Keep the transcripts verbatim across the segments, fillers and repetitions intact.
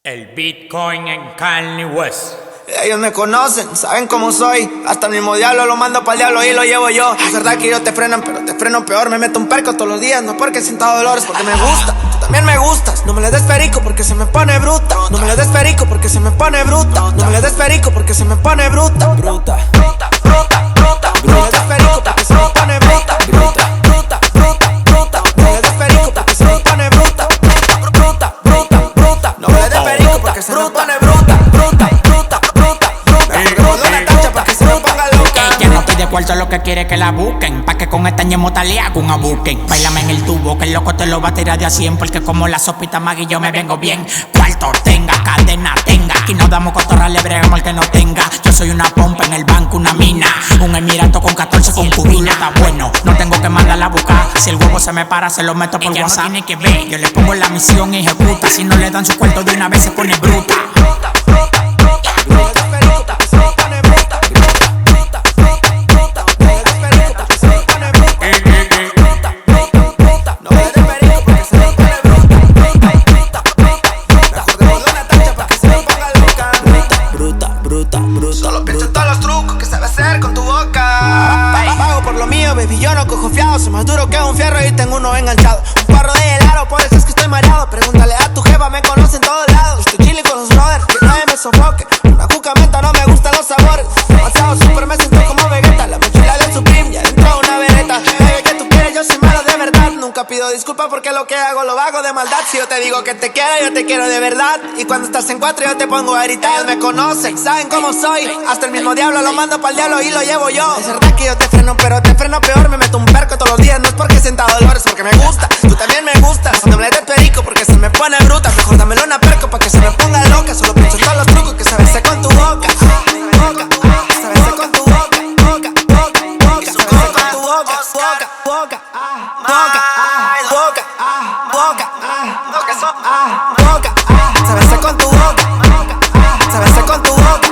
El Bitcoin en Kanye West. Ellos me conocen, saben cómo soy. Hasta el mismo diablo lo mando pa'l diablo y lo llevo yo. Es verdad que ellos te frenan, pero te freno peor. Me meto un perco todos los días, no porque sienta dolores, porque me gusta. Tú también me gustas. No me le des perico porque se me pone bruta. No me le des perico porque se me pone bruta. No me le des perico porque se me pone bruta. Bruta, bruta, bruta, bruta. No me le des perico porque se me pone bruta. Bruta, bruta, bruta, bruta. No me le des perico porque se me pone bruta. Bruta, bruta, bruta. No me le des perico porque se me pone bruta. Bruta, bruta, bruta, bruta. Me una tacha pa' que se me ponga loca. Ella no pide cuarto, lo que quiere que la busquen. Pa' que con esta ñemota le hago un abuquen. Báilame en el tubo, que el loco te lo va a tirar de a cien. Porque como la sopita Maggi yo me vengo bien. Cuarto tenga, cadena tenga. Aquí no damos cotorra, le bregamos al que no tenga. Yo soy una pompa en el banco, una mina. Un emirato con catorce concubinas. Está bueno, no tengo que mandarla a buscar. Si el huevo se me para, se lo meto por WhatsApp. No tiene que ver, yo le pongo la misión y ejecuta. Si no le dan su cuarto de una vez se pone bruta. Solo pienso en todos los trucos que sabes hacer con tu boca. Pago por lo mío, baby, yo no cojo fiado. Soy más duro que un fierro y tengo uno enganchado. Un parro de helado, por eso es que estoy mareado. Pregúntale a tu jefa, me conoce en todos lados. Estoy chilling con los brothers, que nadie me sofoque. Una cuca menta, no me gustan los sabores. Demasiado super, me siento como Vegeta. La mochila del Supreme, ya dentro una vereta. Baby, que tú quieres, yo soy malo de verdad. Nunca pido disculpas porque lo que hago lo hago de maldad. Si yo te digo que te quiero, yo te quiero de verdad. Y cuando estás en cuatro yo te pongo a gritar. Me conocen, saben cómo soy. Hasta el mismo diablo lo mando pa'l diablo y lo llevo yo. Es verdad que yo te freno, pero te freno peor. Me meto un perco todos los días, no es porque sienta dolores, porque me gusta. Tú también me gustas. No me le des perico porque se me pone bruta. Mejor dámelo una perco pa' que se me ponga loca. Solo pienso en todos los trucos que sabes hacer con tu boca. Boca, sabes hacer con tu boca. Boca, boca, boca, sabes hacer con tu boca. Boca, boca, boca, boca, boca, boca, boca, sabes hacer con tu boca. Sabes hacer con tu boca.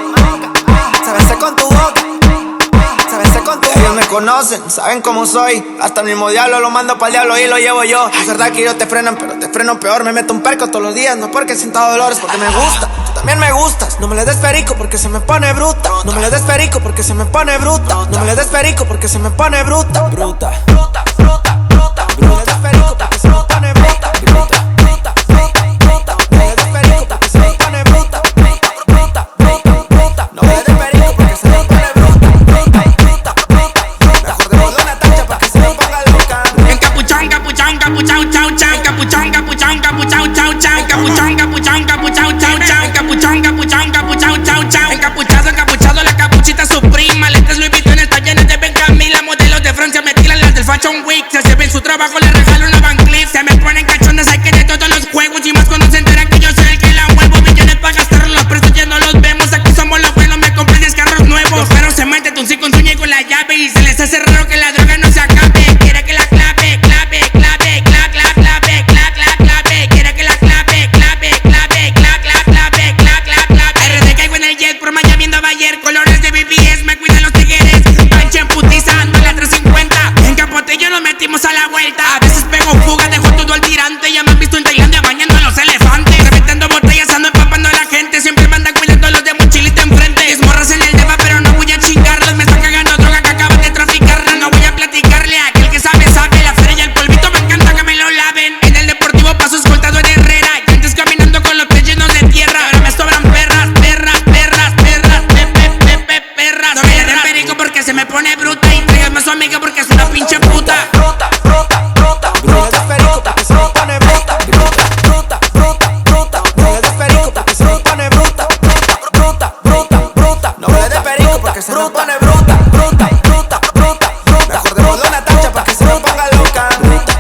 Sabes hacer con tu boca. Sabes hacer con tu boca. Ellos me conocen, saben cómo soy. Hasta el mismo diablo lo mando pa'l diablo y lo llevo yo. Es verdad que ellos te frenan, pero te freno peor. Me meto un perco todos los días, no porque sienta dolores, porque me gusta. Tú también me gustas. No me le des perico porque se me pone bruta. No me le des perico porque se me pone bruta. No me le des perico porque se me pone bruta. Bruta, bruta, bruta, bruta. No me le des perico porque se me pone bruta. Bruta, bruta, bruta, bruta. No me le des perico porque se me pone bruta. Bruta, bruta, bruta. No me le des perico porque se me pone bruta. Bruta, bruta, bruta, bruta. Mejor démosle una tacha pa' que se me ponga loca. Encapuchón, encapuchón, encapuchón, chau, chau. Encapuchón, encapuchón, encapuchón, chau, chau. Encapuchón, encapuchón, encapuchón, chau, chau. Encapuchón, encapuchón, encapuchón, chau, chau. Encapuchado, encapuchado, la capuchita Supreme. Maletas Louis Vuitton está llena de Benjamín. Las modelos de Francia me tiran las del Fashion Week. Se hace bien su trabajo, le regalo una Van Cleef. Se me ponen cachondas, hay que de todos los juegos. Y más cuando se enteran que yo soy el que la muevo. Millones pa' gastar los precios, ya no los vemos. Aquí somos los buenos, me compré diez carros nuevos. Los perros se meten un sí con sueño y con la llave. Y se les hace raro que la droga no se acabe. Quiere que la clave, clave, clave, clave, clave, clave, clave, clave. Quiere que la clave, clave, clave, clave, clave, clave, clave, clave. R D caigo en el jet por Miami viendo ayer. Colores de B B S, me cuidan los tigres. Pancha en putiza, ando en la trescientos cincuenta. En Capotillo nos metimos a la vuelta. A veces pego fuga, dejo todo al tirante. Ya me han visto en Tailandia bañando a los elefantes. Reventando botellas, ando empapando a la gente. Siempre me andan cuidando los de mochilita enfrente. Es morras en el deba, pero no voy a chingarlos. Me están cagando droga que acaban de traficarla. No voy a platicarle a aquel que sabe, sabe. La feria y el polvito me encanta que me lo laven. En el deportivo paso escoltado en Herrera. Y antes caminando con los pies llenos de tierra. Ahora me sobran perras, perras, perras, perras, pepe, pepe, perras. No me le den perico porque se me pone bruta. Y tráigame a su amiga porque es una pinche puta. Bruta, bruta, bruta. No me le des perico porque se me pone bruta. Bruta, bruta, bruta, bruta. No me le des perico porque se me pone bruta. Bruta, bruta, bruta. No me le des perico porque se me pone bruta. Bruta, bruta, bruta, bruta. Mejor démosle una tacha pa' que se me ponga loca.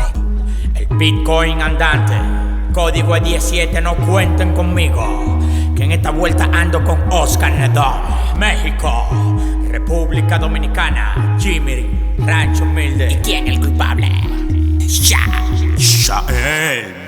El Bitcoin andante. Código E diecisiete, no cuenten conmigo. Que en esta vuelta ando con Oscar Nedón. México, República Dominicana, Jimmy, Rancho Humilde. ¿Y quién es el culpable? Ya. Shael.